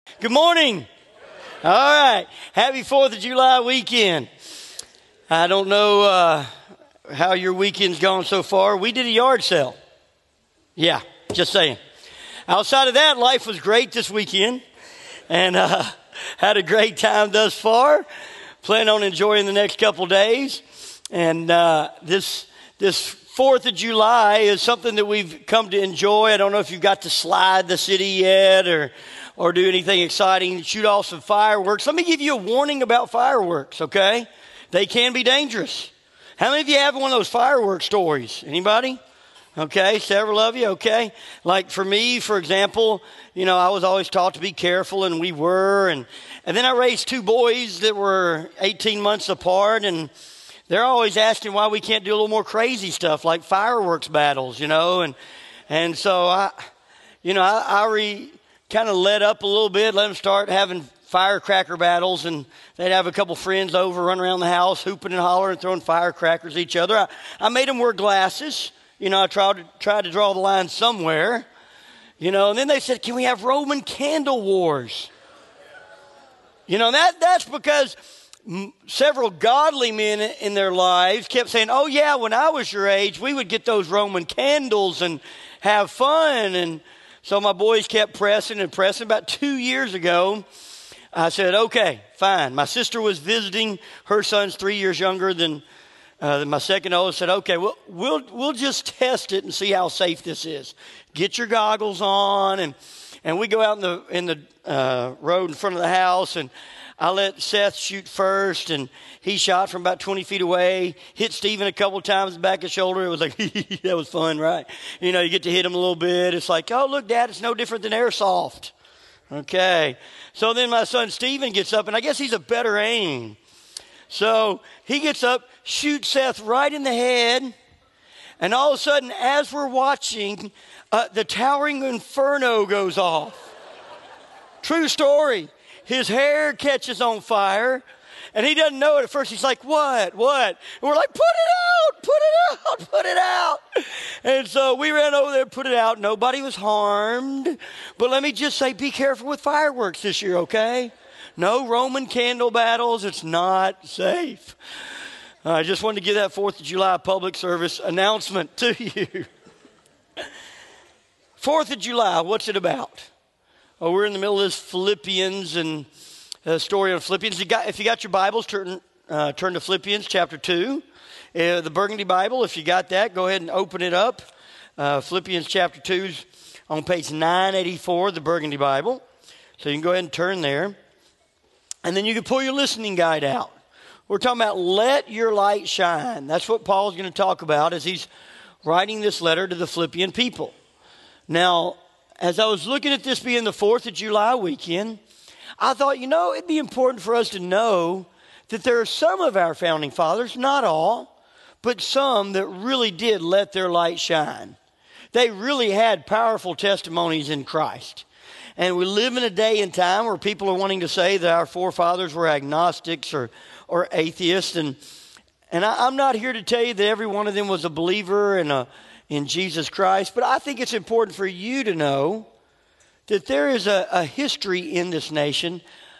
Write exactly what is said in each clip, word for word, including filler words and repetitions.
Good morning. All right. Happy fourth of July weekend. I don't know uh, how your weekend's gone so far. We did a yard sale. Yeah, just saying. Outside of that, life was great this weekend. And uh, had a great time thus far. Plan on enjoying the next couple days. And uh, this this fourth of July is something that we've come to enjoy. I don't know if you've got to slide the city yet or... or do anything exciting, shoot off some fireworks. Let me give you a warning about fireworks, okay? They can be dangerous. How many of you have one of those fireworks stories? Anybody? Okay, several of you, okay? Like for me, for example, you know, I was always taught to be careful, and we were. And, and then I raised two boys that were eighteen months apart, and they're always asking why we can't do a little more crazy stuff like fireworks battles, you know? And, and so I, you know, I, I re... kind of let up a little bit, let them start having firecracker battles, and they'd have a couple friends over, run around the house, hooping and hollering, throwing firecrackers at each other. I, I made them wear glasses. You know, I tried to, tried to draw the line somewhere. You know, and then they said, can we have Roman candle wars? You know, that that's because m- several godly men in their lives kept saying, oh, yeah, when I was your age, we would get those Roman candles and have fun. And so my boys kept pressing and pressing. About two years ago, I said, okay, fine. My sister was visiting. Her son's three years younger than, uh, than my second oldest. Said, okay, we'll, we'll, we'll just test it and see how safe this is. Get your goggles on. And, and we go out in the, in the uh, road in front of the house, and I let Seth shoot first, and he shot from about twenty feet away, hit Stephen a couple times in the back of the shoulder. It was like, that was fun, right? You know, you get to hit him a little bit. It's like, oh, look, Dad, it's no different than airsoft. Okay. So then my son Stephen gets up, and I guess he's a better aim. So he gets up, shoots Seth right in the head, and all of a sudden, as we're watching, uh, the towering inferno goes off. True story. His hair catches on fire, and he doesn't know it at first. He's like, what, what? And we're like, put it out, put it out, put it out. And so we ran over there and put it out. Nobody was harmed. But let me just say, be careful with fireworks this year, okay? No Roman candle battles. It's not safe. I just wanted to give that fourth of July public service announcement to you. fourth of July, what's it about? Oh, we're in the middle of this Philippians and the story of Philippians. You got, if you got your Bibles, turn, uh, turn to Philippians chapter two. Uh, the Burgundy Bible, if you got that, go ahead and open it up. Uh, Philippians chapter two is on page nine eighty-four, the Burgundy Bible. So you can go ahead and turn there. And then you can pull your listening guide out. We're talking about let your light shine. That's what Paul's going to talk about as he's writing this letter to the Philippian people. Now, as I was looking at this being the fourth of July weekend, I thought, you know, it'd be important for us to know that there are some of our founding fathers, not all, but some that really did let their light shine. They really had powerful testimonies in Christ. And we live in a day and time where people are wanting to say that our forefathers were agnostics or, or atheists. And, and I, I'm not here to tell you that every one of them was a believer and a in Jesus Christ. But I think it's important for you to know that there is a, a history in this nation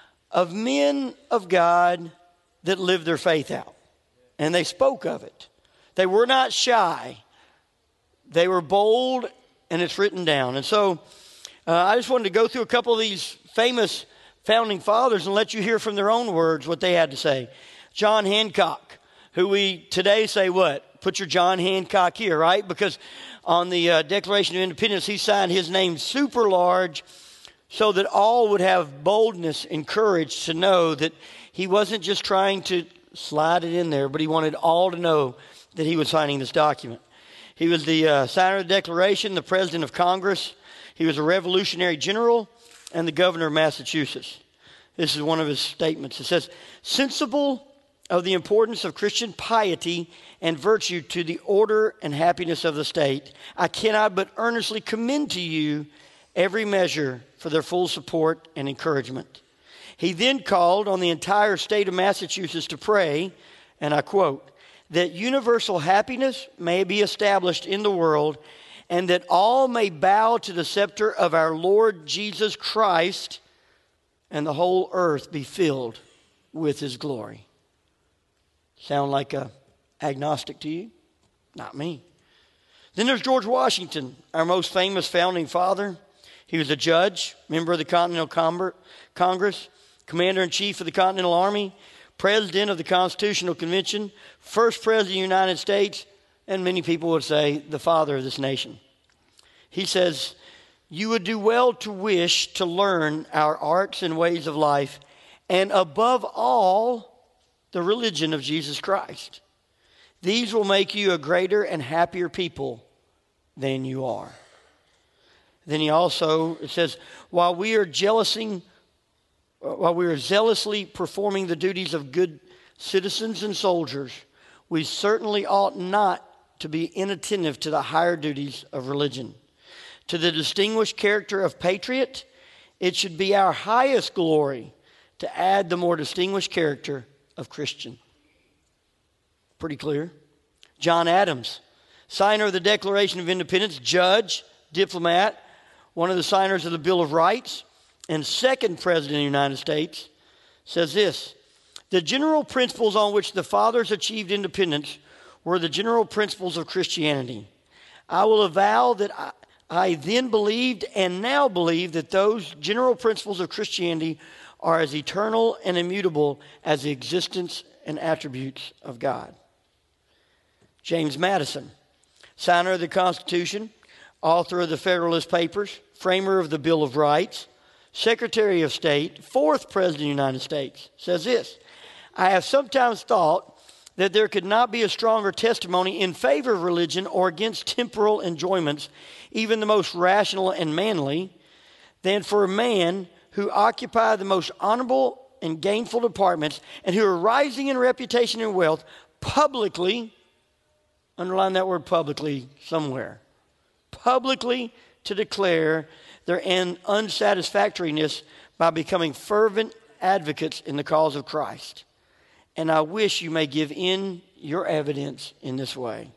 of men of God that lived their faith out. And they spoke of it. They were not shy. They were bold, and it's written down. And so uh, I just wanted to go through a couple of these famous founding fathers and let you hear from their own words what they had to say. John Hancock, who we today say what? Put your John Hancock here, right? Because on the uh, Declaration of Independence, he signed his name super large so that all would have boldness and courage to know that he wasn't just trying to slide it in there, but he wanted all to know that he was signing this document. He was the uh, signer of the Declaration, the president of Congress. He was a revolutionary general and the governor of Massachusetts. This is one of his statements. It says, sensible of the importance of Christian piety and virtue to the order and happiness of the state, I cannot but earnestly commend to you every measure for their full support and encouragement. He then called on the entire state of Massachusetts to pray, and I quote, that universal happiness may be established in the world and that all may bow to the scepter of our Lord Jesus Christ, and the whole earth be filled with his glory. Sound like a agnostic to you? Not me. Then there's George Washington, our most famous founding father. He was a judge, member of the Continental Congress, commander-in-chief of the Continental Army, president of the Constitutional Convention, first president of the United States, and many people would say the father of this nation. He says, "You would do well to wish to learn our arts and ways of life, and above all, the religion of Jesus Christ. These will make you a greater and happier people than you are." Then he also, it says, while we are jealousing, while we are zealously performing the duties of good citizens and soldiers, we certainly ought not to be inattentive to the higher duties of religion. To the distinguished character of patriot, it should be our highest glory to add the more distinguished character of Christian. Pretty clear. John Adams, signer of the Declaration of Independence, judge, diplomat, one of the signers of the Bill of Rights, and second president of the United States, says this: "The general principles on which the fathers achieved independence were the general principles of Christianity. I will avow that I, I then believed and now believe that those general principles of Christianity are as eternal and immutable as the existence and attributes of God." James Madison, signer of the Constitution, author of the Federalist Papers, framer of the Bill of Rights, Secretary of State, fourth President of the United States, says this: "I have sometimes thought that there could not be a stronger testimony in favor of religion or against temporal enjoyments, even the most rational and manly, than for a man who occupy the most honorable and gainful departments and who are rising in reputation and wealth publicly," underline that word publicly somewhere, publicly to declare their unsatisfactoriness by becoming fervent advocates in the cause of Christ. "And I wish you may give in your evidence in this way."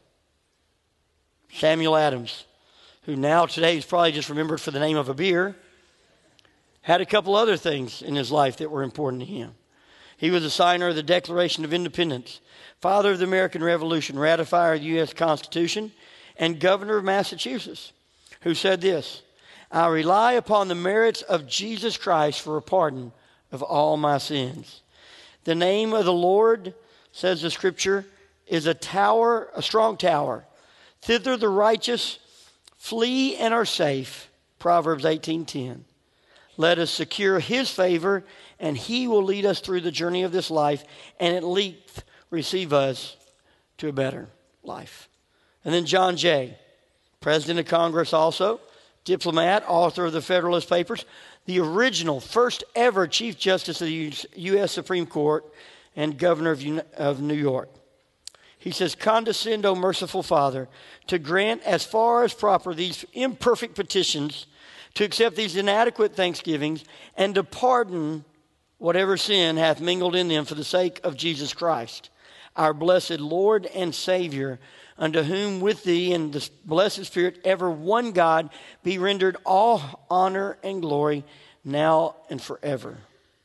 Samuel Adams, who now today is probably just remembered for the name of a beer, had a couple other things in his life that were important to him. He was a signer of the Declaration of Independence, father of the American Revolution, ratifier of the U S Constitution, and governor of Massachusetts, who said this: "I rely upon the merits of Jesus Christ for a pardon of all my sins. The name of the Lord," says the scripture, "is a tower, a strong tower. Thither the righteous flee and are safe." Proverbs eighteen ten. Let us secure his favor, and he will lead us through the journey of this life, and at length receive us to a better life. And then John Jay, President of Congress also, diplomat, author of the Federalist Papers, the original, first ever Chief Justice of the U S Supreme Court and Governor of, of New York. He says, "Condescend, O merciful Father, to grant as far as proper these imperfect petitions, to accept these inadequate thanksgivings, and to pardon whatever sin hath mingled in them for the sake of Jesus Christ, our blessed Lord and Savior, unto whom with thee and the blessed Spirit ever one God be rendered all honor and glory now and forever."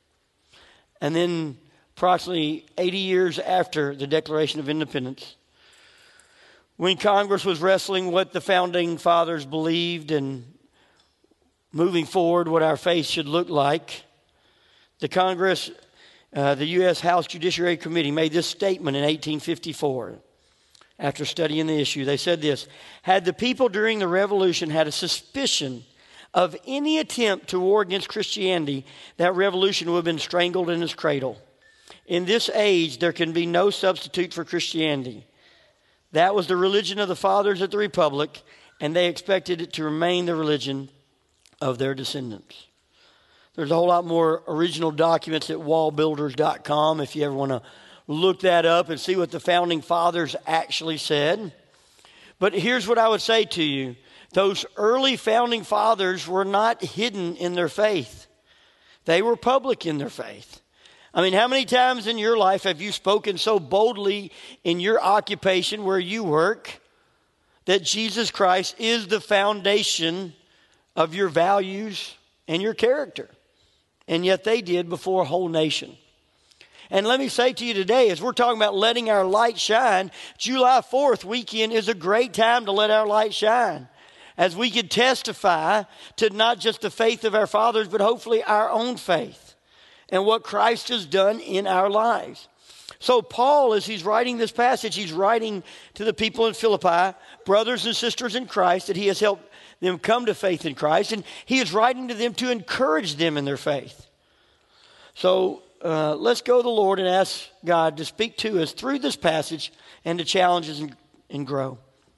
And then approximately eighty years after the Declaration of Independence, when Congress was wrestling what the Founding Fathers believed and moving forward what our faith should look like, the Congress, uh, the U S House Judiciary Committee made this statement in eighteen fifty-four. After studying the issue, they said this: "Had the people during the Revolution had a suspicion of any attempt to war against Christianity, that revolution would have been strangled in its cradle. In this age, there can be no substitute for Christianity. That was the religion of the fathers of the Republic, and they expected it to remain the religion of their descendants." There's a whole lot more original documents at wall builders dot com if you ever want to look that up and see what the Founding Fathers actually said. But here's what I would say to you. Those early Founding Fathers were not hidden in their faith. They were public in their faith. I mean, how many times in your life have you spoken so boldly in your occupation where you work that Jesus Christ is the foundation of your values and your character? and yet they did before a whole nation. And let me say to you today, as we're talking about letting our light shine, July fourth weekend is a great time to let our light shine, as we can testify to not just the faith of our fathers, but hopefully our own faith and what Christ has done in our lives. So Paul, as he's writing this passage, he's writing to the people in Philippi, brothers and sisters in Christ, that he has helped them come to faith in Christ. And he is writing to them to encourage them in their faith. So uh, let's go to the Lord and ask God to speak to us through this passage and to challenge us and, and grow.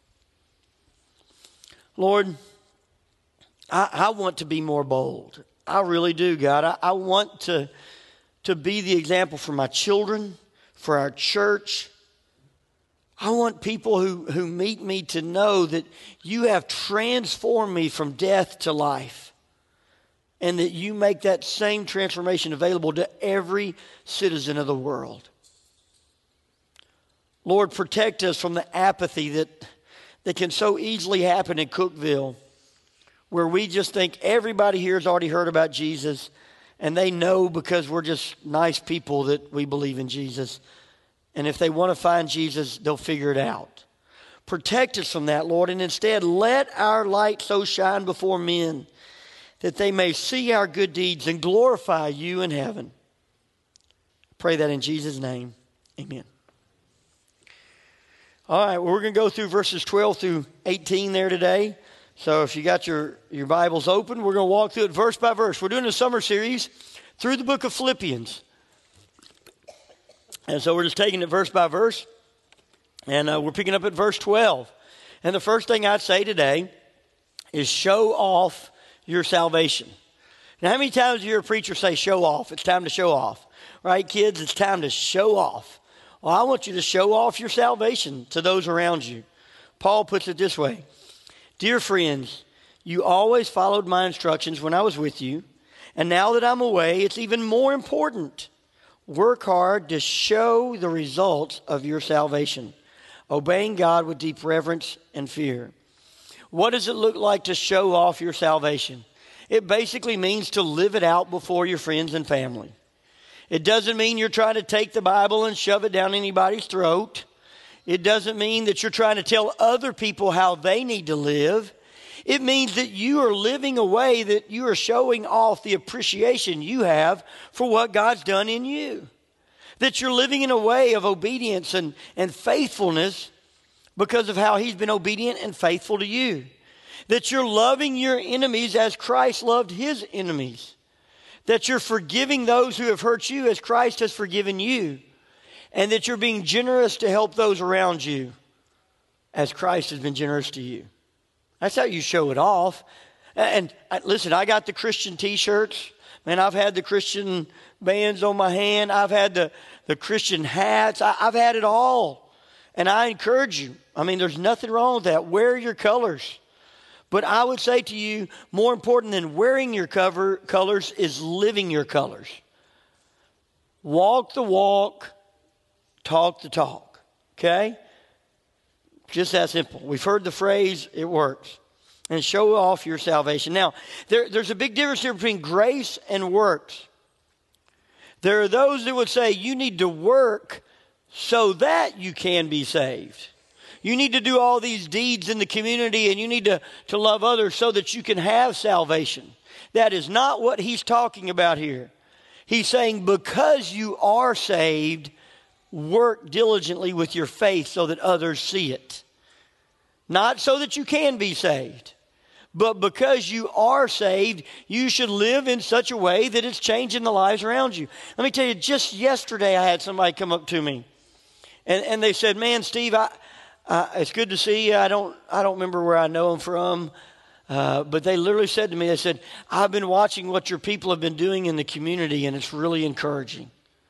Lord, I, I want to be more bold. I really do, God. I, I want to, to be the example for my children, for our church. I want people who, who meet me to know that you have transformed me from death to life, and that you make that same transformation available to every citizen of the world. Lord, protect us from the apathy that, that can so easily happen in Cookeville, where we just think everybody here has already heard about Jesus, and they know because we're just nice people that we believe in Jesus. And if they want to find Jesus, they'll figure it out. Protect us from that, Lord, and instead let our light so shine before men that they may see our good deeds and glorify you in heaven. Pray that in Jesus' name. Amen. All right, well, we're going to go through verses twelve through eighteen there today. So if you got your, your Bibles open, we're going to walk through it verse by verse. We're doing a summer series through the book of Philippians. And so we're just taking it verse by verse. And uh, we're picking up at verse twelve. And the first thing I'd say today is show off your salvation. Now, how many times do you hear a preacher say show off? It's time to show off. Right, kids? It's time to show off. Well, I want you to show off your salvation to those around you. Paul puts it this way. Dear friends, you always followed my instructions when I was with you. And now that I'm away, it's even more important. Work hard to show the results of your salvation, obeying God with deep reverence and fear. What does it look like to show off your salvation? It basically means to live it out before your friends and family. It doesn't mean you're trying to take the Bible and shove it down anybody's throat. It doesn't mean that you're trying to tell other people how they need to live. It means that you are living a way that you are showing off the appreciation you have for what God's done in you. That you're living in a way of obedience and, and faithfulness because of how he's been obedient and faithful to you. That you're loving your enemies as Christ loved his enemies. That you're forgiving those who have hurt you as Christ has forgiven you. And that you're being generous to help those around you as Christ has been generous to you. That's how you show it off. And listen, I got the Christian t-shirts. Man, I've had the Christian bands on my hand. I've had the, the Christian hats. I, I've had it all. And I encourage you. I mean, there's nothing wrong with that. Wear your colors. But I would say to you, more important than wearing your cover colors is living your colors. Walk the walk, talk the talk. Okay? Just that simple. We've heard the phrase, it works. And show off your salvation. Now, there, there's a big difference here between grace and works. There are those that would say you need to work so that you can be saved. You need to do all these deeds in the community and you need to, to love others so that you can have salvation. That is not what he's talking about here. He's saying because you are saved, work diligently with your faith so that others see it. Not so that you can be saved, but because you are saved, you should live in such a way that it's changing the lives around you. Let me tell you, just yesterday I had somebody come up to me and, and they said, man, Steve, I, uh, it's good to see you. I don't, I don't remember where I know them from. Uh, but they literally said to me, they said, I've been watching what your people have been doing in the community and it's really encouraging.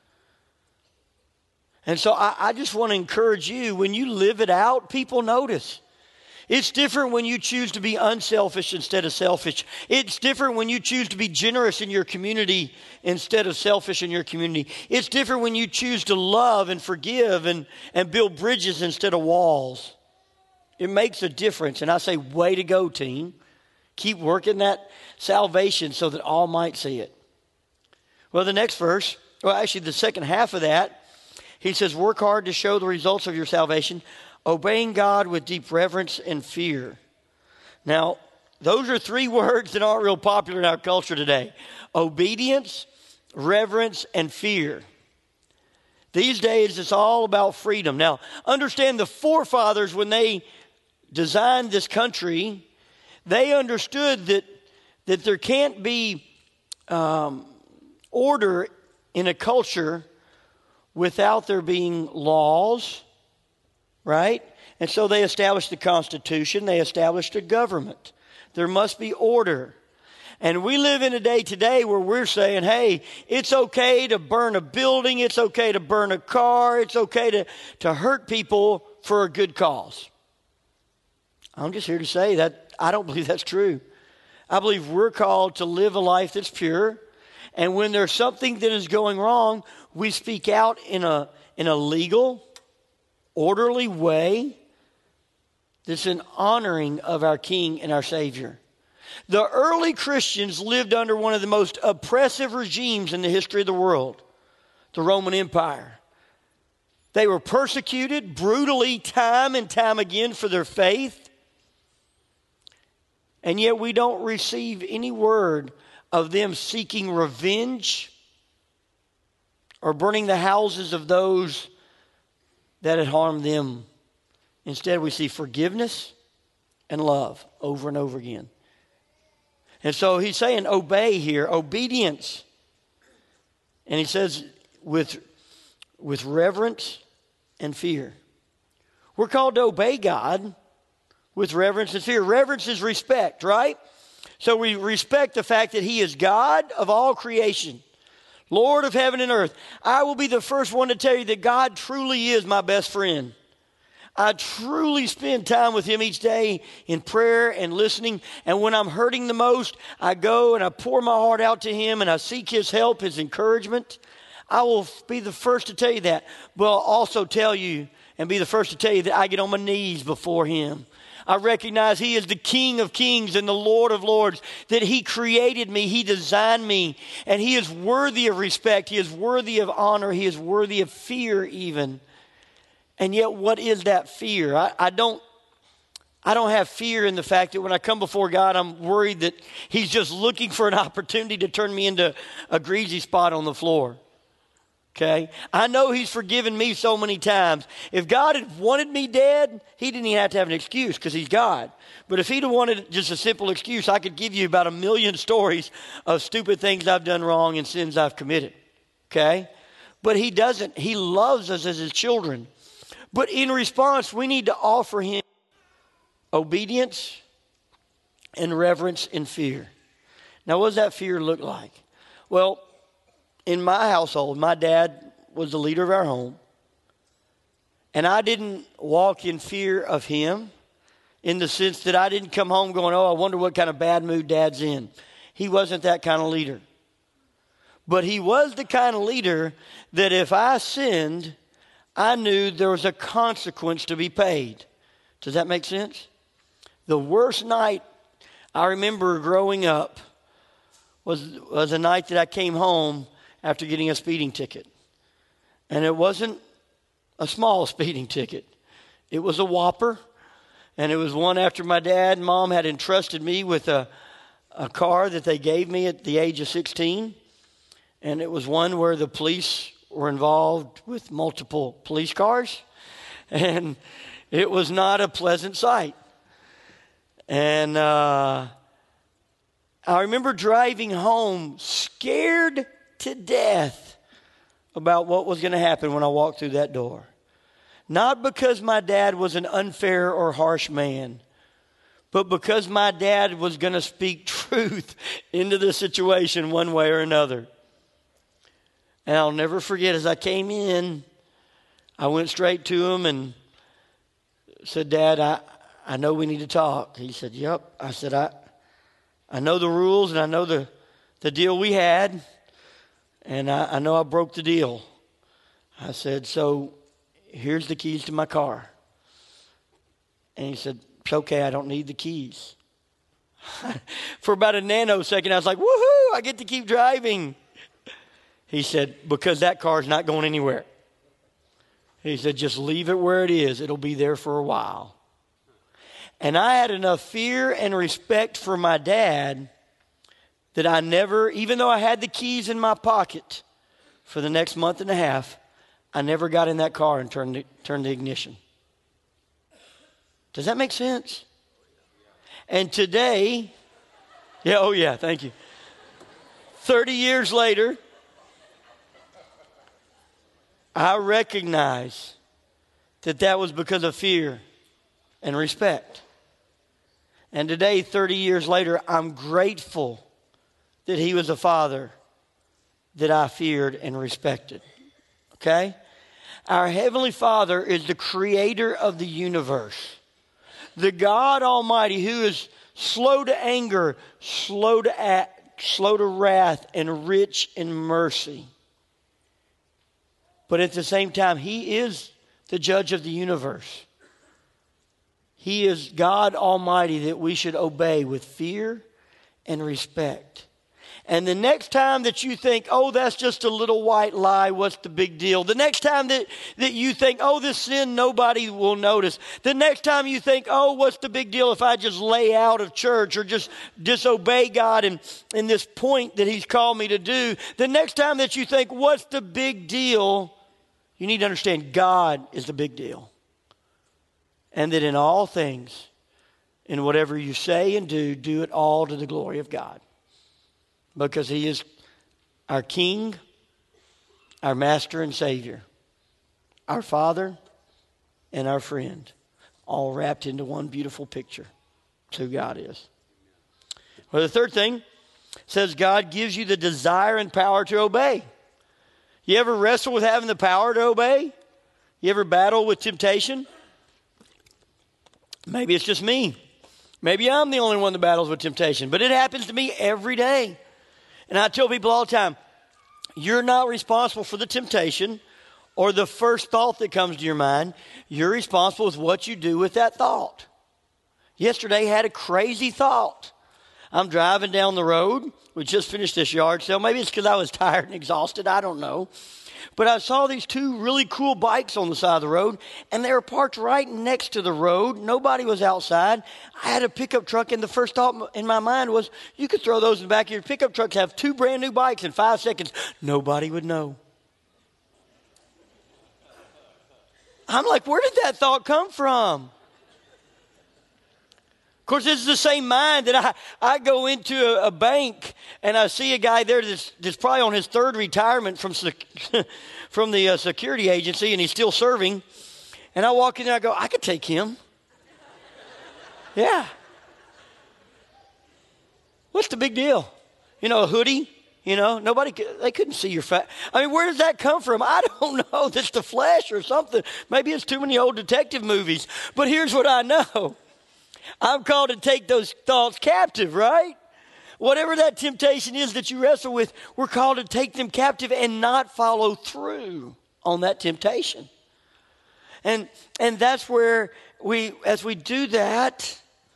And so I, I just want to encourage you, when you live it out, people notice. It's different when you choose to be unselfish instead of selfish. It's different when you choose to be generous in your community instead of selfish in your community. It's different when you choose to love and forgive and, and build bridges instead of walls. It makes a difference. And I say, way to go, team. Keep working that salvation so that all might see it. Well, the next verse, well, actually the second half of that, he says, work hard to show the results of your salvation, obeying God with deep reverence and fear. Now, those are three words that aren't real popular in our culture today. Obedience, reverence, and fear. These days, it's all about freedom. Now, understand the forefathers, when they designed this country, they understood that, that there can't be um, order in a culture without there being laws, right? And so they established the Constitution. They established a government. There must be order. And we live in a day today where we're saying, hey, it's okay to burn a building. It's okay to burn a car. It's okay to, to hurt people for a good cause. I'm just here to say that I don't believe that's true. I believe we're called to live a life that's pure. And when there's something that is going wrong, we speak out in a, in a legal, orderly way that's an honoring of our King and our Savior. The early Christians lived under one of the most oppressive regimes in the history of the world, the Roman Empire. They were persecuted brutally time and time again for their faith. And yet we don't receive any word of them seeking revenge or burning the houses of those that had harmed them. Instead, we see forgiveness and love over and over again. And so he's saying obey here, obedience. And he says with, with reverence and fear. We're called to obey God with reverence and fear. Reverence is respect, right? So we respect the fact that he is God of all creation, Lord of heaven and earth. I will be the first one to tell you that God truly is my best friend. I truly spend time with him each day in prayer and listening. And when I'm hurting the most, I go and I pour my heart out to him and I seek his help, his encouragement. I will be the first to tell you that. But I'll also tell you and be the first to tell you that I get on my knees before him. I recognize he is the King of kings and the Lord of lords, that he created me, he designed me, and he is worthy of respect, he is worthy of honor, he is worthy of fear even. And yet, what is that fear? I, I don't I don't have fear in the fact that when I come before God, I'm worried that he's just looking for an opportunity to turn me into a greasy spot on the floor. Okay? I know he's forgiven me so many times. If God had wanted me dead, he didn't even have to have an excuse because he's God. But if he'd have wanted just a simple excuse, I could give you about a million stories of stupid things I've done wrong and sins I've committed. Okay? But he doesn't. He loves us as his children. But in response, we need to offer him obedience and reverence and fear. Now, what does that fear look like? Well, in my household, my dad was the leader of our home. And I didn't walk in fear of him in the sense that I didn't come home going, oh, I wonder what kind of bad mood dad's in. He wasn't that kind of leader. But he was the kind of leader that if I sinned, I knew there was a consequence to be paid. Does that make sense? The worst night I remember growing up was, was a night that I came home after getting a speeding ticket. And it wasn't a small speeding ticket. It was a whopper. And it was one after my dad and mom had entrusted me with a, a car that they gave me at the age of sixteen. And it was one where the police were involved with multiple police cars. And it was not a pleasant sight. And uh, I remember driving home scared to death about what was going to happen when I walked through that door. Not because my dad was an unfair or harsh man, but because my dad was going to speak truth into the situation one way or another. And I'll never forget, as I came in, I went straight to him and said, Dad, I, I know we need to talk. He said, yep. I said, I I know the rules and I know the, the deal we had. And I, I know I broke the deal. I said, so here's the keys to my car. And he said, it's okay, I don't need the keys. For about a nanosecond, I was like, woohoo, I get to keep driving. He said, because that car's not going anywhere. He said, just leave it where it is. It'll be there for a while. And I had enough fear and respect for my dad that I never, even though I had the keys in my pocket for the next month and a half, I never got in that car and turned the, turned the ignition. Does that make sense? And today, yeah, oh yeah, thank you. thirty years later, I recognize that that was because of fear and respect. And today, thirty years later, I'm grateful that he was a father that I feared and respected. Okay? Our Heavenly Father is the creator of the universe. The God Almighty who is slow to anger, slow to act, slow to wrath, and rich in mercy. But at the same time, he is the judge of the universe. He is God Almighty that we should obey with fear and respect. And the next time that you think, oh, that's just a little white lie, what's the big deal? The next time that, that you think, oh, this sin nobody will notice. The next time you think, oh, what's the big deal if I just lay out of church or just disobey God in, in this point that he's called me to do. The next time that you think, what's the big deal? You need to understand God is the big deal. And that in all things, in whatever you say and do, do it all to the glory of God. Because he is our King, our Master and Savior, our Father, and our friend, all wrapped into one beautiful picture. That's who God is. Well, the third thing says God gives you the desire and power to obey. You ever wrestle with having the power to obey? You ever battle with temptation? Maybe it's just me. Maybe I'm the only one that battles with temptation, but it happens to me every day. And I tell people all the time, you're not responsible for the temptation or the first thought that comes to your mind. You're responsible with what you do with that thought. Yesterday, I had a crazy thought. I'm driving down the road. We just finished this yard sale. Maybe it's because I was tired and exhausted. I don't know. But I saw these two really cool bikes on the side of the road, and they were parked right next to the road. Nobody was outside. I had a pickup truck, and the first thought in my mind was, you could throw those in the back of your pickup trucks, have two brand new bikes in five seconds. Nobody would know. I'm like, where did that thought come from? Of course, this is the same mind that I, I go into a, a bank and I see a guy there that's, that's probably on his third retirement from, sec, from the uh, security agency, and he's still serving. And I walk in there and I go, I could take him. Yeah. What's the big deal? You know, a hoodie, you know, nobody, they couldn't see your fat. I mean, where does that come from? I don't know. That's the flesh or something. Maybe it's too many old detective movies. But here's what I know. I'm called to take those thoughts captive, right? Whatever that temptation is that you wrestle with, we're called to take them captive and not follow through on that temptation. And and that's where we, as we do that,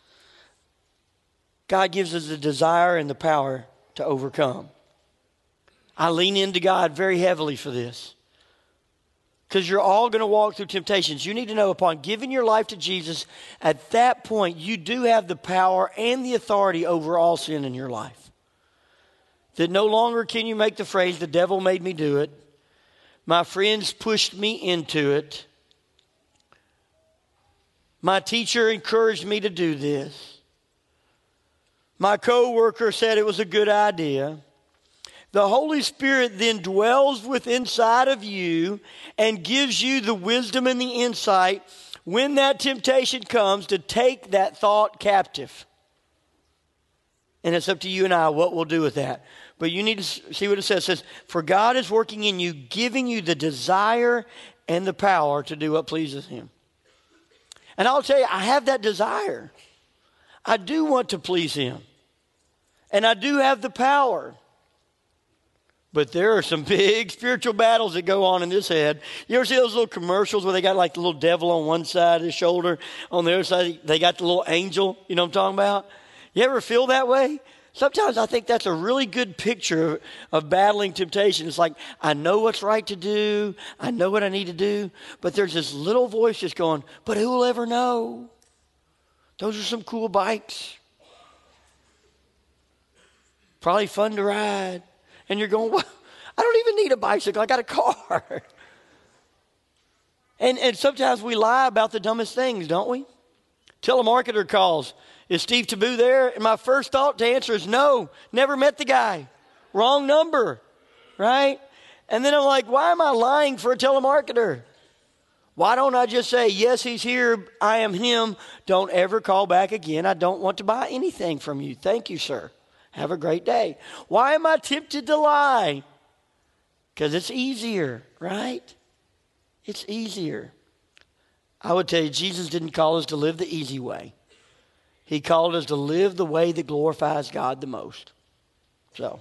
God gives us the desire and the power to overcome. I lean into God very heavily for this. Because you're all going to walk through temptations. You need to know upon giving your life to Jesus, at that point, you do have the power and the authority over all sin in your life. That no longer can you make the phrase, the devil made me do it. My friends pushed me into it. My teacher encouraged me to do this. My coworker said it was a good idea. The Holy Spirit then dwells within inside of you and gives you the wisdom and the insight when that temptation comes to take that thought captive. And it's up to you and I what we'll do with that. But you need to see what it says. It says, for God is working in you, giving you the desire and the power to do what pleases him. And I'll tell you, I have that desire. I do want to please him. And I do have the power. But there are some big spiritual battles that go on in this head. You ever see those little commercials where they got like the little devil on one side of his shoulder, on the other side they got the little angel, you know what I'm talking about? You ever feel that way? Sometimes I think that's a really good picture of, of battling temptation. It's like, I know what's right to do. I know what I need to do. But there's this little voice just going, but who will ever know? Those are some cool bikes. Probably fun to ride. And you're going, well, I don't even need a bicycle. I got a car. and, and sometimes we lie about the dumbest things, don't we? Telemarketer calls. Is Steve Taboo there? And my first thought to answer is no. Never met the guy. Wrong number. Right? And then I'm like, why am I lying for a telemarketer? Why don't I just say, yes, he's here. I am him. Don't ever call back again. I don't want to buy anything from you. Thank you, sir. Have a great day. Why am I tempted to lie? Because it's easier, right? It's easier. I would tell you, Jesus didn't call us to live the easy way. He called us to live the way that glorifies God the most. So,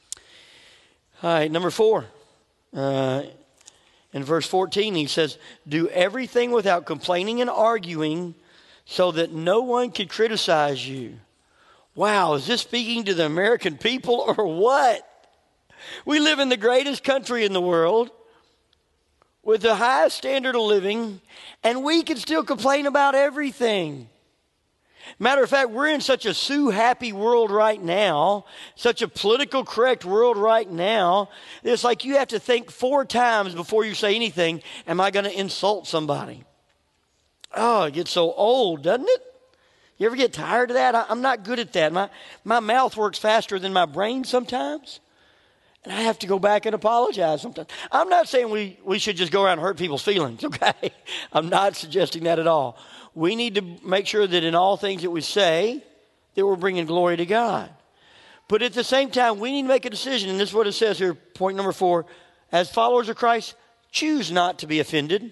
all right, number four. Uh, in verse fourteen, he says, do everything without complaining and arguing so that no one can criticize you. Wow, is this speaking to the American people or what? We live in the greatest country in the world with the highest standard of living, and we can still complain about everything. Matter of fact, we're in such a sue-happy world right now, such a political correct world right now. It's like you have to think four times before you say anything. Am I going to insult somebody? Oh, it gets so old, doesn't it? You ever get tired of that? I, I'm not good at that. My, my mouth works faster than my brain sometimes. And I have to go back and apologize sometimes. I'm not saying we, we should just go around and hurt people's feelings, okay? I'm not suggesting that at all. We need to make sure that in all things that we say, that we're bringing glory to God. But at the same time, we need to make a decision, and this is what it says here, point number four. As followers of Christ, choose not to be offended.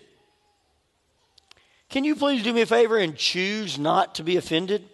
Can you please do me a favor and choose not to be offended?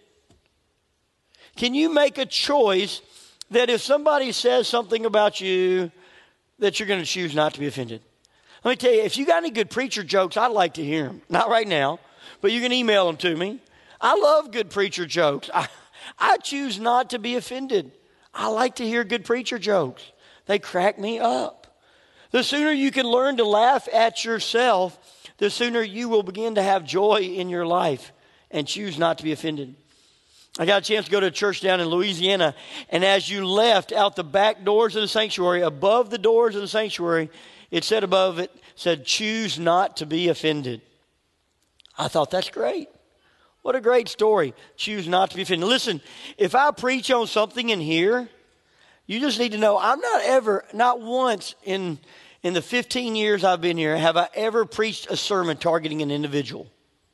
Can you make a choice that if somebody says something about you, that you're going to choose not to be offended? Let me tell you, if you got any good preacher jokes, I'd like to hear them. Not right now, but you can email them to me. I love good preacher jokes. I, I choose not to be offended. I like to hear good preacher jokes. They crack me up. The sooner you can learn to laugh at yourself, the sooner you will begin to have joy in your life and choose not to be offended. I got a chance to go to a church down in Louisiana, and as you left out the back doors of the sanctuary, above the doors of the sanctuary, it said above it, said, choose not to be offended. I thought, that's great. What a great story. Choose not to be offended. Listen, if I preach on something in here, you just need to know I'm not ever, not once in, in the fifteen years I've been here, have I ever preached a sermon targeting an individual.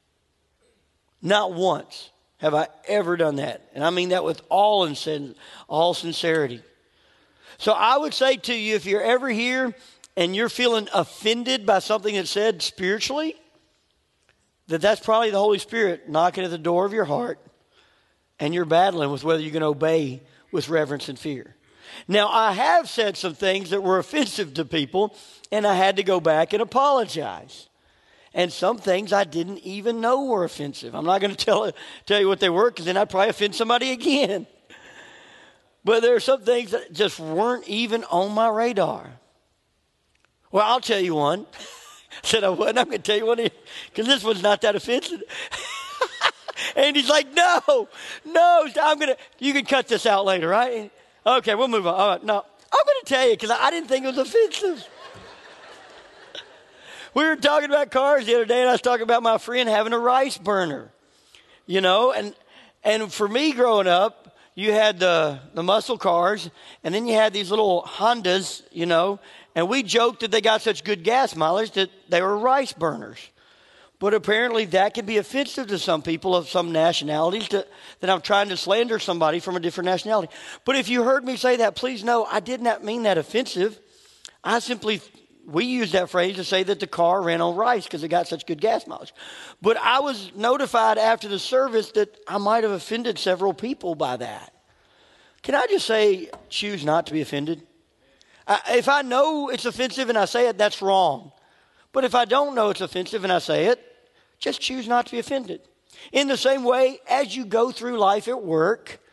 Not once have I ever done that. And I mean that with all, insin- all sincerity. So I would say to you, if you're ever here and you're feeling offended by something that's said spiritually, that that's probably the Holy Spirit knocking at the door of your heart, and you're battling with whether you can obey with reverence and fear. Now, I have said some things that were offensive to people, and I had to go back and apologize. And some things I didn't even know were offensive. I'm not going to tell, tell you what they were, because then I'd probably offend somebody again. But there are some things that just weren't even on my radar. Well, I'll tell you one. I said I wasn't. I'm going to tell you one, because this one's not that offensive. And he's like, no, no, I'm going to, you can cut this out later, right? Okay, we'll move on. All right, no, I'm going to tell you, because I didn't think it was offensive. We were talking about cars the other day, and I was talking about my friend having a rice burner, you know, and and for me growing up, you had the, the muscle cars, and then you had these little Hondas, you know, and we joked that they got such good gas mileage that they were rice burners. But apparently that can be offensive to some people of some nationalities, to, that I'm trying to slander somebody from a different nationality. But if you heard me say that, please know I did not mean that offensive. I simply, we use that phrase to say that the car ran on rice because it got such good gas mileage. But I was notified after the service that I might have offended several people by that. Can I just say, choose not to be offended? I, if I know it's offensive and I say it, that's wrong. But if I don't know it's offensive and I say it, just choose not to be offended. In the same way, as you go through life at work,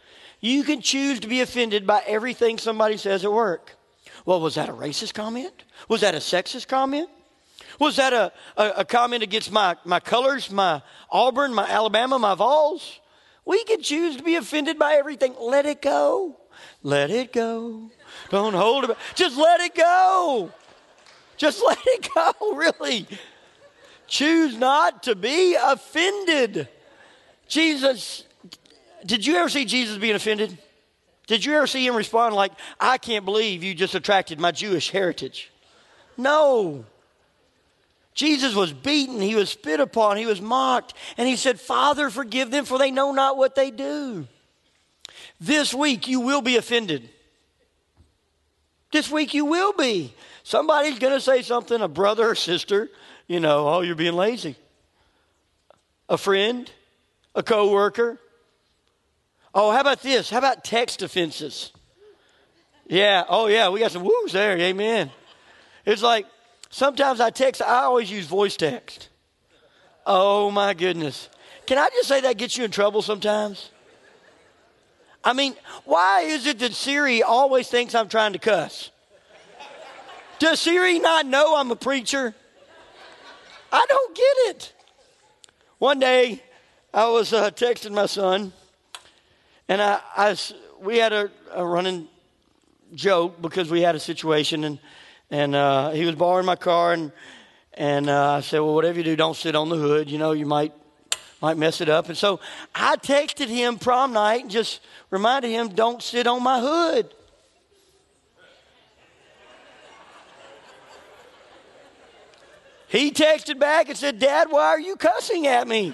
You can choose to be offended by everything somebody says at work. Well, was that a racist comment? Was that a sexist comment? Was that a, a, a comment against my, my colors, my Auburn, my Alabama, my Vols? We can choose to be offended by everything. Let it go. Let it go. Don't hold it. Just let it go. Just let it go, really. Choose not to be offended. Jesus, did you ever see Jesus being offended? Did you ever see him respond like, I can't believe you just attracted my Jewish heritage? No. Jesus was beaten, he was spit upon, he was mocked, and he said, Father, forgive them, for they know not what they do. This week you will be offended. This week you will be. Somebody's going to say something, a brother or sister, you know, oh, you're being lazy. A friend, a coworker. Oh, how about this? How about text offenses? Yeah, oh yeah, we got some woos there, amen. It's like, sometimes I text, I always use voice text. Oh my goodness. Can I just say that gets you in trouble sometimes? I mean, why is it that Siri always thinks I'm trying to cuss? Does Siri not know I'm a preacher? I don't get it. One day, I was uh, texting my son, and I, I we had a, a running joke because we had a situation, and and uh, he was borrowing my car, and and uh, I said, well, whatever you do, don't sit on the hood. You know, you might might mess it up. And so I texted him prom night and just reminded him, don't sit on my hood. He texted back and said, Dad, why are you cussing at me?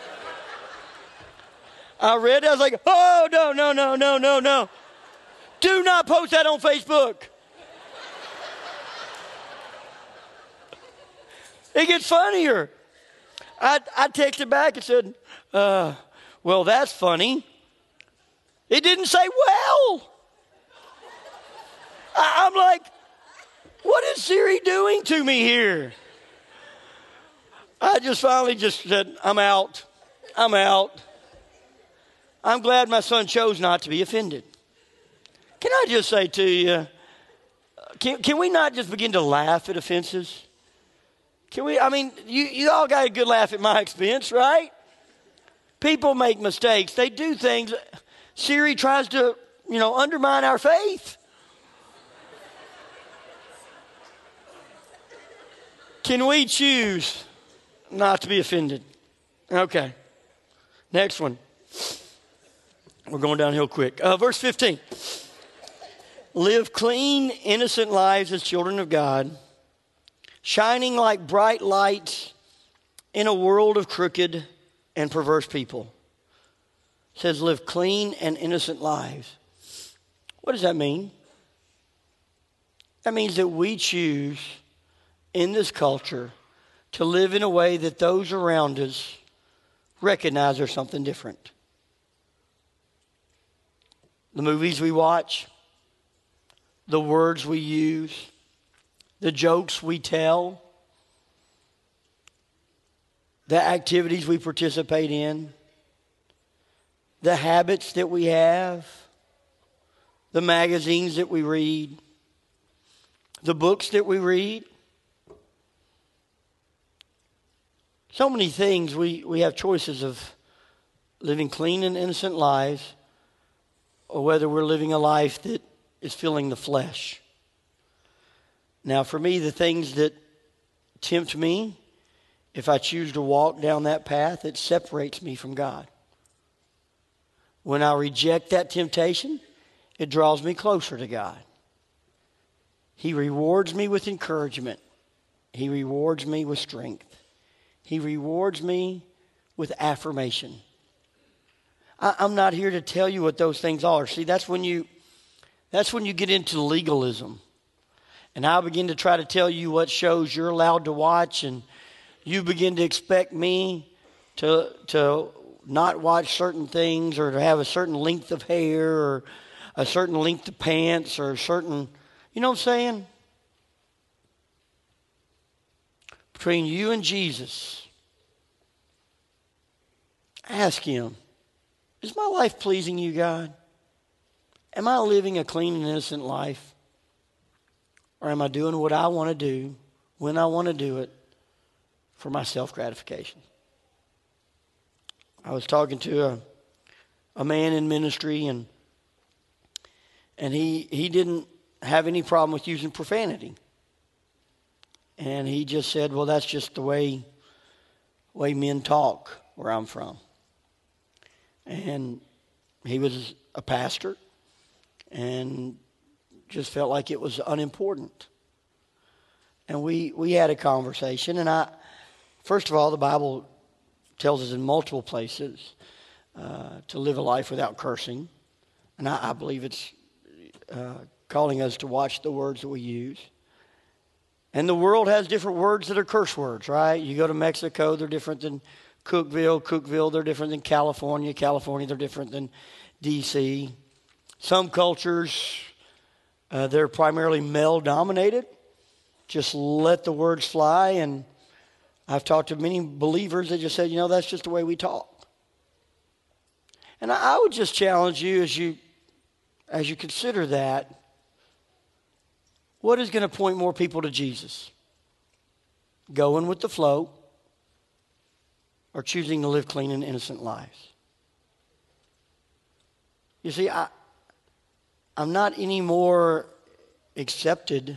I read it. I was like, oh, no, no, no, no, no, no. Do not post that on Facebook. It gets funnier. I, I texted back and said, uh, well, that's funny. It didn't say well. I, I'm like, what is Siri doing to me here? I just finally just said, I'm out. I'm out. I'm glad my son chose not to be offended. Can I just say to you, can, can we not just begin to laugh at offenses? Can we, I mean, you, you all got a good laugh at my expense, right? People make mistakes. They do things. Siri tries to, you know, undermine our faith. Can we choose not to be offended? Okay. Next one. We're going downhill quick. Uh, verse fifteen. Live clean, innocent lives as children of God, shining like bright lights in a world of crooked and perverse people. It says live clean and innocent lives. What does that mean? That means that we choose in this culture to live in a way that those around us recognize there's something different. The movies we watch, the words we use, the jokes we tell, the activities we participate in, the habits that we have, the magazines that we read, the books that we read. So many things we, we have choices of living clean and innocent lives, or whether we're living a life that is filling the flesh. Now, for me, the things that tempt me, if I choose to walk down that path, it separates me from God. When I reject that temptation, it draws me closer to God. He rewards me with encouragement. He rewards me with strength. He rewards me with affirmation. I, I'm not here to tell you what those things are. See, that's when you, that's when you get into legalism. And I begin to try to tell you what shows you're allowed to watch, and you begin to expect me to to not watch certain things, or to have a certain length of hair, or a certain length of pants, or a certain, you know what I'm saying? Between you and Jesus, ask him, is my life pleasing you, God? am I living a clean and innocent life? Or am I doing what I want to do, when I want to do it, for my self-gratification? I was talking to a, a man in ministry, and and he he didn't have any problem with using profanity. And he just said, well, that's just the way, way men talk where I'm from. And he was a pastor and just felt like it was unimportant. And we, we had a conversation, and I, first of all, the Bible tells us in multiple places uh, to live a life without cursing. And I, I believe it's uh, calling us to watch the words that we use. And the world has different words that are curse words, right? You go to Mexico, they're different than Cookville. Cookville, they're different than California. California, they're different than D C Some cultures, uh, they're primarily male-dominated. Just let the words fly. And I've talked to many believers that just said, you know, that's just the way we talk. And I, I would just challenge you as you as you consider that, what is going to point more people to Jesus? Going with the flow or choosing to live clean and innocent lives? You see, I, I'm not any more accepted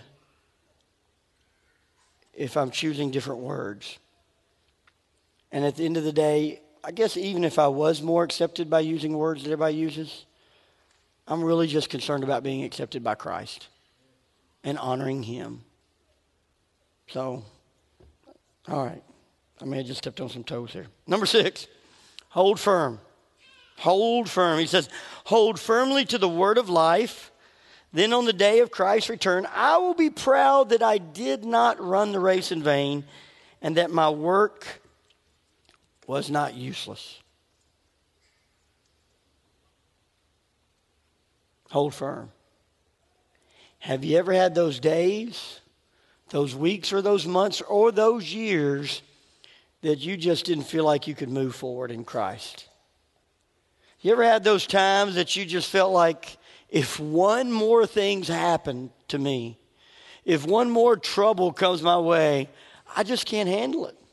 if I'm choosing different words. And at the end of the day, I guess even if I was more accepted by using words that everybody uses, I'm really just concerned about being accepted by Christ and honoring Him. So, all right. I may have just stepped on some toes here. Number six, hold firm. Hold firm. He says, hold firmly to the word of life. Then on the day of Christ's return, I will be proud that I did not run the race in vain and that my work was not useless. Hold firm. Have you ever had those days, those weeks or those months or those years that you just didn't feel like you could move forward in Christ? You ever had those times that you just felt like if one more thing's happened to me, if one more trouble comes my way, I just can't handle it?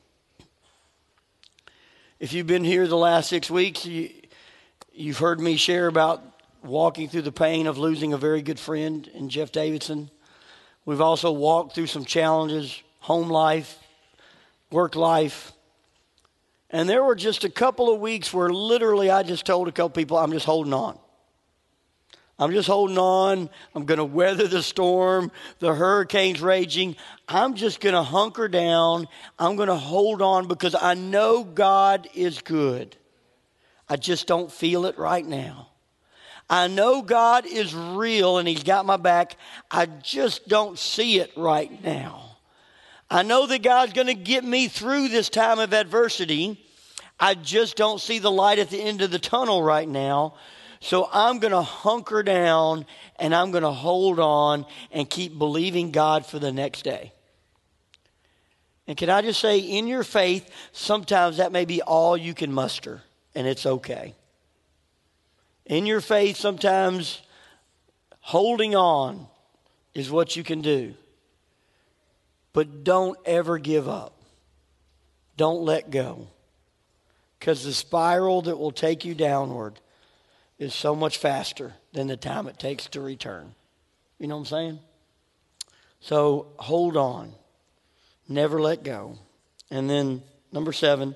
If you've been here the last six weeks, you, you've heard me share about walking through the pain of losing a very good friend in Jeff Davidson. We've also walked through some challenges, home life, work life. And there were just a couple of weeks where literally I just told a couple people, I'm just holding on. I'm just holding on. I'm going to weather the storm. The hurricane's raging. I'm just going to hunker down. I'm going to hold on because I know God is good. I just don't feel it right now. I know God is real and He's got my back. I just don't see it right now. I know that God's going to get me through this time of adversity. I just don't see the light at the end of the tunnel right now. So I'm going to hunker down and I'm going to hold on and keep believing God for the next day. And can I just say, in your faith, sometimes that may be all you can muster, and it's okay. In your faith, sometimes holding on is what you can do. But don't ever give up. Don't let go. Because the spiral that will take you downward is so much faster than the time it takes to return. You know what I'm saying? So hold on. Never let go. And then number seven,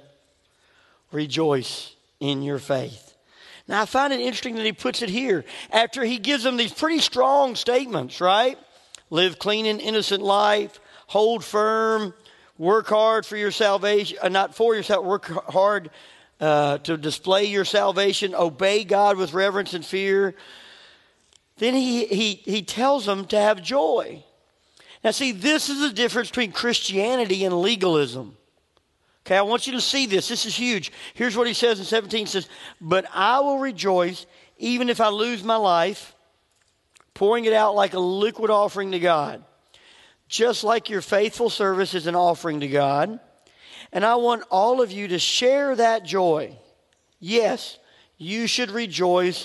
rejoice in your faith. Now, I find it interesting that he puts it here after he gives them these pretty strong statements, right? Live clean and innocent life, hold firm, work hard for your salvation, uh, not for yourself, work hard uh, to display your salvation, obey God with reverence and fear. Then he, he, he tells them to have joy. Now, see, this is the difference between Christianity and legalism. Okay, I want you to see this. This is huge. Here's what he says in seventeen. He says, but I will rejoice even if I lose my life, pouring it out like a liquid offering to God. Just like your faithful service is an offering to God. And I want all of you to share that joy. Yes, you should rejoice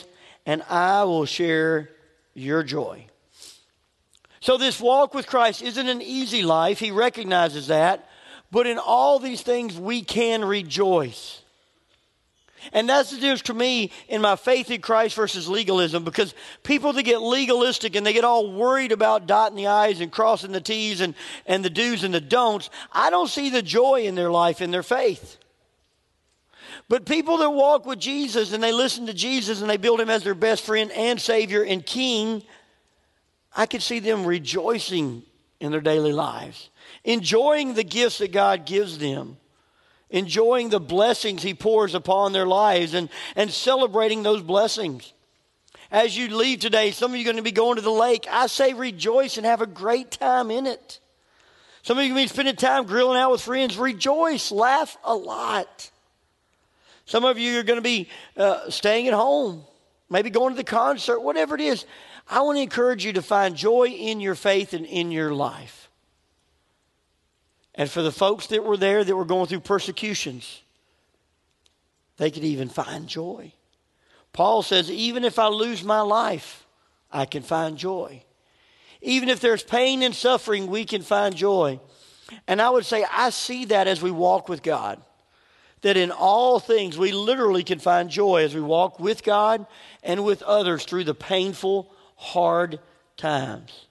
and I will share your joy. So this walk with Christ isn't an easy life. He recognizes that. But in all these things, we can rejoice. And that's the difference to me in my faith in Christ versus legalism, because people that get legalistic and they get all worried about dotting the I's and crossing the T's and, and the do's and the don'ts, I don't see the joy in their life, in their faith. But people that walk with Jesus and they listen to Jesus and they build him as their best friend and Savior and King, I could see them rejoicing in their daily lives, enjoying the gifts that God gives them, enjoying the blessings he pours upon their lives, and, and celebrating those blessings. As you leave today, some of you are going to be going to the lake. I say rejoice and have a great time in it. Some of you are going to be spending time grilling out with friends. Rejoice, laugh a lot. Some of you are going to be uh, staying at home, maybe going to the concert, whatever it is. I want to encourage you to find joy in your faith and in your life. And for the folks that were there that were going through persecutions, they could even find joy. Paul says, even if I lose my life, I can find joy. Even if there's pain and suffering, we can find joy. And I would say I see that as we walk with God. That in all things we literally can find joy as we walk with God and with others through the painful, hard times.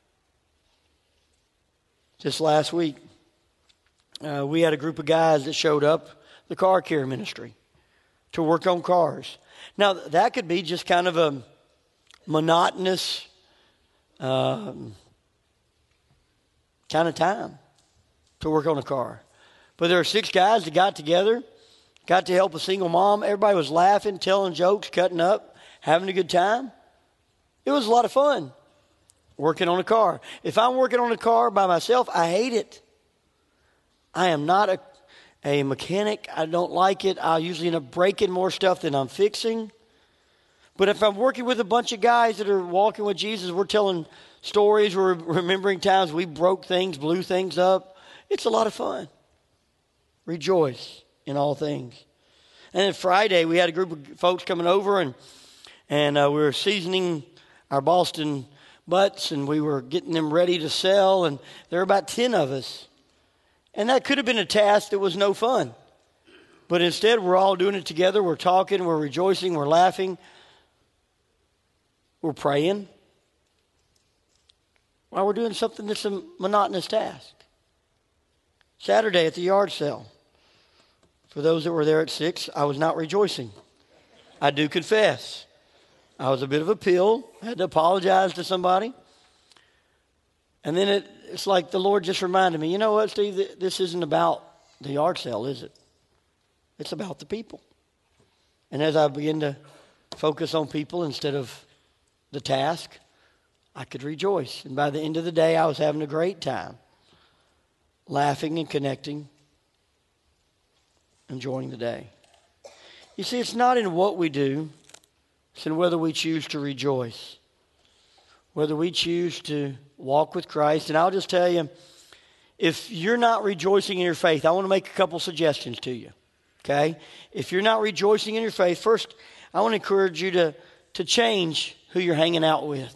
Just last week, uh, we had a group of guys that showed up, the car care ministry, to work on cars. Now, that could be just kind of a monotonous um, kind of time to work on a car. But there were six guys that got together, got to help a single mom. Everybody was laughing, telling jokes, cutting up, having a good time. It was a lot of fun working on a car. If I'm working on a car by myself, I hate it. I am not a, a mechanic. I don't like it. I usually end up breaking more stuff than I'm fixing. But if I'm working with a bunch of guys that are walking with Jesus, we're telling stories, we're remembering times we broke things, blew things up. It's a lot of fun. Rejoice in all things. And then Friday, we had a group of folks coming over, and and uh, we were seasoning our Boston butts, and we were getting them ready to sell, and there were about ten of us. And that could have been a task that was no fun. But instead, we're all doing it together. We're talking, we're rejoicing, we're laughing, we're praying, while we're doing something that's a monotonous task. Saturday at the yard sale. For those that were there at six, I was not rejoicing. I do confess. I was a bit of a pill. I had to apologize to somebody. And then it, it's like the Lord just reminded me, you know what, Steve, this isn't about the yard sale, is it? It's about the people. And as I began to focus on people instead of the task, I could rejoice. And by the end of the day, I was having a great time, laughing and connecting, enjoying the day. You see, it's not in what we do, it's in whether we choose to rejoice, whether we choose to walk with Christ. And I'll just tell you, if you're not rejoicing in your faith, I want to make a couple suggestions to you, okay? If you're not rejoicing in your faith, first, I want to encourage you to, to change who you're hanging out with.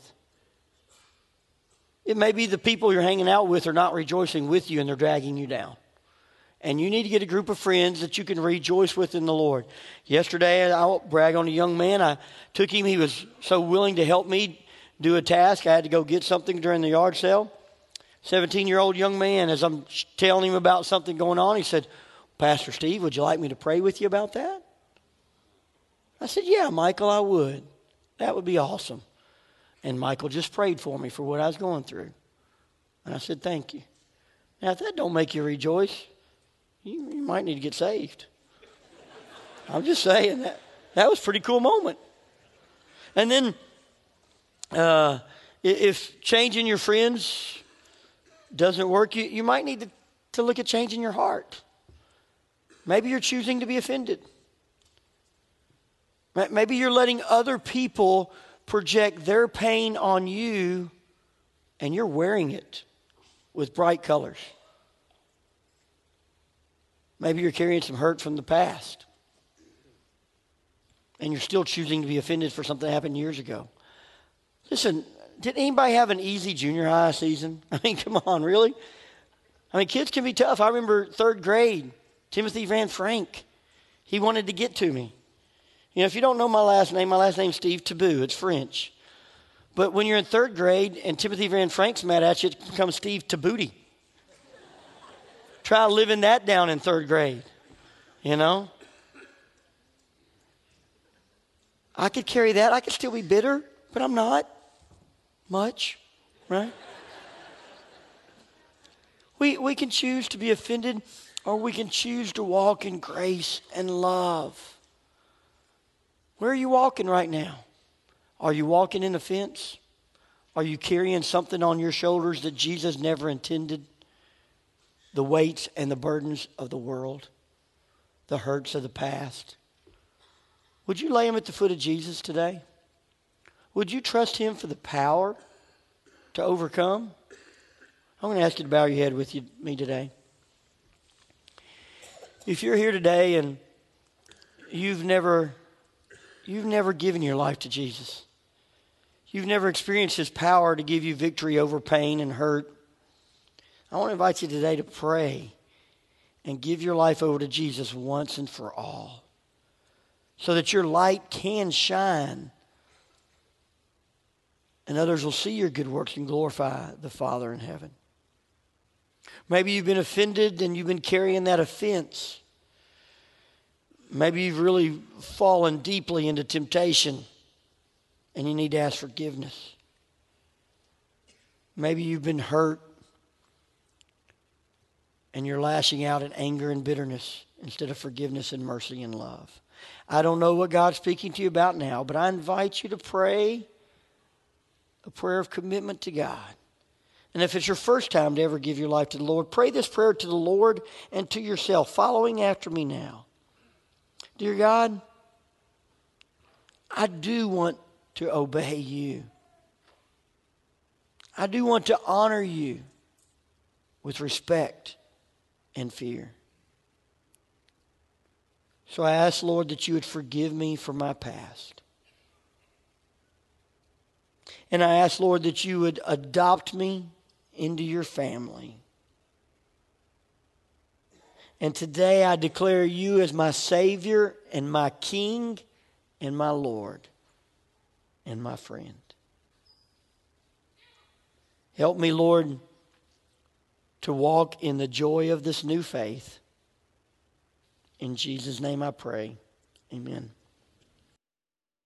It may be the people you're hanging out with are not rejoicing with you and they're dragging you down. And you need to get a group of friends that you can rejoice with in the Lord. Yesterday, I won't brag on a young man. I took him. He was so willing to help me do a task. I had to go get something during the yard sale. seventeen-year-old young man, as I'm telling him about something going on, he said, Pastor Steve, would you like me to pray with you about that? I said, yeah, Michael, I would. That would be awesome. And Michael just prayed for me for what I was going through. And I said, thank you. Now, if that don't make you rejoice, you, you might need to get saved. I'm just saying that. That was a pretty cool moment. And then uh, if changing your friends doesn't work, you, you might need to, to look at changing your heart. Maybe you're choosing to be offended. Maybe you're letting other people project their pain on you, and you're wearing it with bright colors. Maybe you're carrying some hurt from the past. and you're still choosing to be offended for something that happened years ago. Listen, did anybody have an easy junior high season? I mean, come on, really? I mean, kids can be tough. I remember third grade, Timothy Van Frank. He wanted to get to me. You know, if you don't know my last name, my last name's Steve Taboo. It's French. But when you're in third grade and Timothy Van Frank's mad at you, it becomes Steve Tabooty. Try living that down in third grade, you know? I could carry that. I could still be bitter, but I'm not much, right? We, we can choose to be offended, or we can choose to walk in grace and love. Where are you walking right now? Are you walking in offense? Are you carrying something on your shoulders that Jesus never intended? The weights and the burdens of the world, the hurts of the past. Would you lay them at the foot of Jesus today? Would you trust him for the power to overcome? I'm going to ask you to bow your head with you, me today. If you're here today and you've never, you've never given your life to Jesus, you've never experienced his power to give you victory over pain and hurt, I want to invite you today to pray and give your life over to Jesus once and for all, so that your light can shine and others will see your good works and glorify the Father in heaven. Maybe you've been offended and you've been carrying that offense. Maybe you've really fallen deeply into temptation and you need to ask forgiveness. Maybe you've been hurt and you're lashing out in anger and bitterness instead of forgiveness and mercy and love. I don't know what God's speaking to you about now, but I invite you to pray a prayer of commitment to God. And if it's your first time to ever give your life to the Lord, pray this prayer to the Lord and to yourself, following after me now. Dear God, I do want to obey you. I do want to honor you with respect and fear. So I ask, Lord, that you would forgive me for my past. And I ask, Lord, that you would adopt me into your family. And today I declare you as my Savior and my King and my Lord and my friend. Help me, Lord, to walk in the joy of this new faith. In Jesus' name I pray. Amen.